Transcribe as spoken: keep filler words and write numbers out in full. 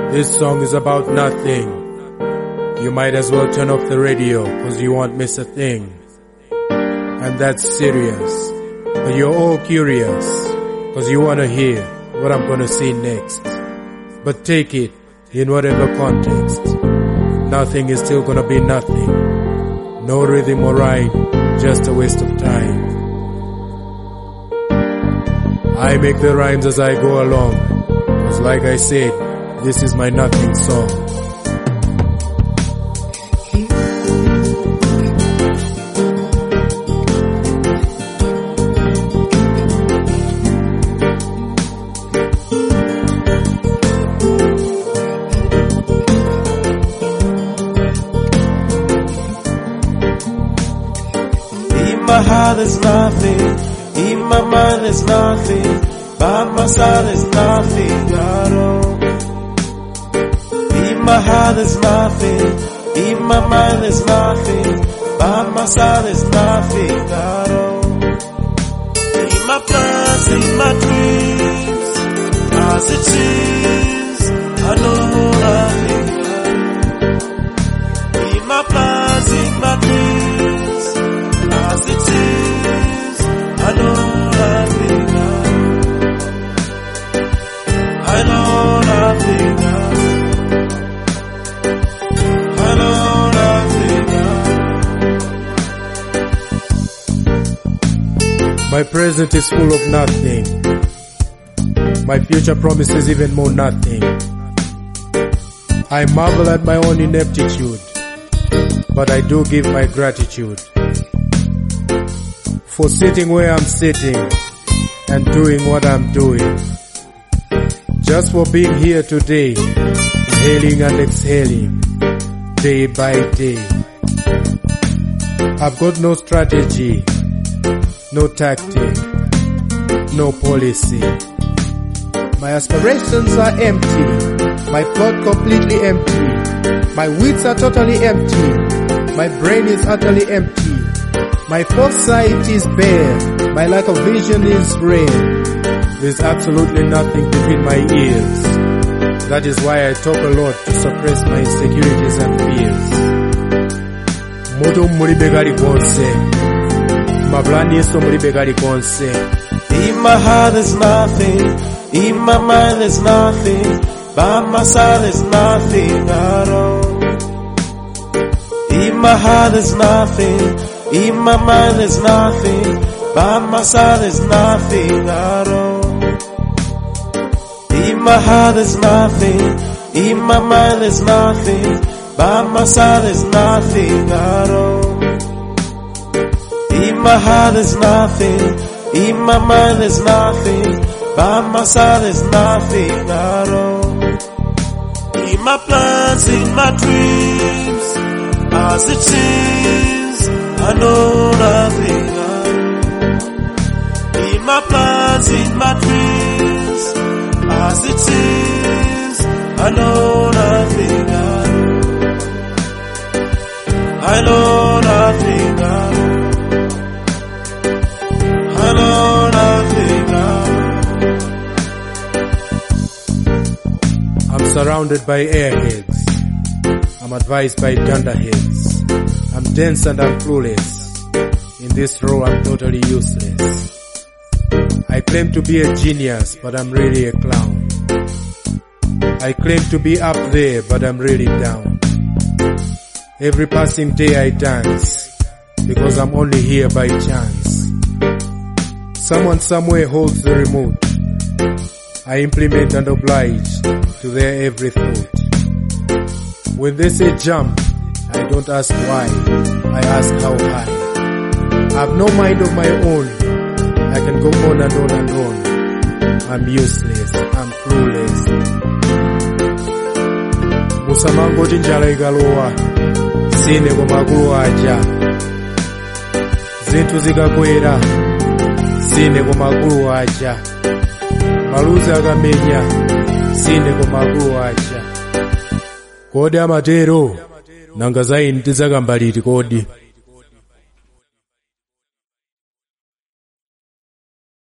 This song is about nothing. You might as well turn off the radio, cause you won't miss a thing. And that's serious. But you're all curious, cause you wanna hear what I'm gonna say next. But take it in whatever context. Nothing is still gonna be nothing. No rhythm or rhyme, just a waste of time. I make the rhymes as I go along, cause like I said, this is my nothing song. In my heart there's nothing, in my mind there's nothing, by my side there's nothing at all. In my heart there's nothing, in my mind there's nothing, by my side there's nothing at all. In my plans, in my dreams, as it is, I know nothing. In my plans, in my dreams, as it is, I know nothing. I know nothing. I know nothing. My present is full of nothing. My future promises even more nothing. I marvel at my own ineptitude, but I do give my gratitude for sitting where I'm sitting and doing what I'm doing. Just for being here today, inhaling and exhaling, day by day. I've got no strategy, no tactic, no policy. My aspirations are empty, my plot completely empty, my wits are totally empty, my brain is utterly empty, my foresight is bare, my lack of vision is rare. There's absolutely nothing between my ears. That is why I talk a lot to suppress my insecurities and fears. Moto mulibe gali konse, mablani yeso mulibe gali konse. In my heart there's nothing, in my mind there's nothing, by my side there's nothing at all. In my heart there's nothing, in my mind there's nothing, by my side there's nothing at all. In my heart there's nothing, in my mind there's nothing, by my side there's nothing at all. In my heart there's nothing, in my mind there's nothing, by my side there's nothing at all. In my plans, in my dreams, as it is, I know nothing. In my plans, in my dreams, as it is, I know nothing. I know nothing. I know nothing. I'm surrounded by airheads. I'm advised by dunderheads. I'm dense and I'm clueless. In this role I'm totally useless. I claim to be a genius, but I'm really a clown. I claim to be up there, but I'm really down. Every passing day I dance, because I'm only here by chance. Someone somewhere holds the remote. I implement and oblige to their every thought. When they say jump, I don't ask why, I ask how high. I've no mind of my own. I can go on and on and on. I'm useless, I'm clueless. Musamango jinjala igalowa, sine ko magulu aja. Zintu zikakwera, sine ko magulu aja. Maluzi akamenya, sine ko magulu aja. Kodi amatero, nanga zaini tizakambaliti kodi.